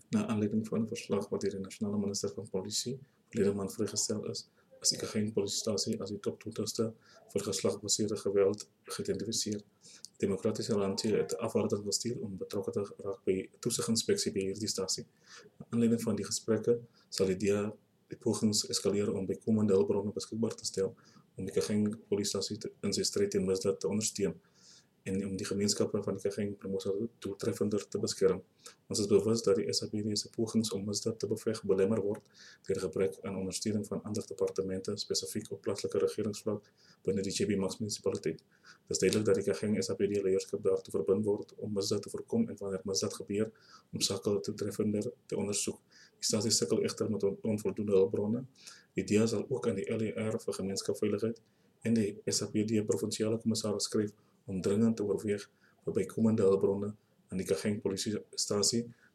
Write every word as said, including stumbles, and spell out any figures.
Na aanleiding van 'n verslag wat deur die Nasionale Minister van Polisie verlede maand vrygestel is, is die Ikageng polisiestasie as die top twintigste vir geslaggebaseerde geweld geïdentifiseer. Die Demokratiese Alliansie het 'n afvaardiging gestuur om betrokke te raak by toesigingspeksie by hierdie stasie. Na aanleiding van die gesprekke sal die D A die pogings eskaleer om bykomende hulpbronne beskikbaar te stel om die Ikageng polisiestasie in sy stryd teen misdaad te ondersteun en om die gemeenskappe van die Ikageng promosie doeltreffender te beskerm. Ons is bewus dat die S A P D se pogings om misdaad te beveg belemmer word deur gebrek aan ondersteuning van ander departemente, spesifiek op plaaslike regeringsvlak binne die J B Max munisipaliteit. Dit is duidelik dat die Ikageng S A P D leierskap daartoe verbind word om misdaad te voorkom en wanneer misdaad gebeur, om sake doeltreffender te ondersoek. Die stasie sukkel egter met on onvoldoende hulpbronne. Die D A sal ook aan die L E R vir gemeenskapsveiligheid en die S A P D provinsiale kommissaris skryf om dringend te oorweeg vir bykomende hulpbronne aan die Ikageng polisiestasie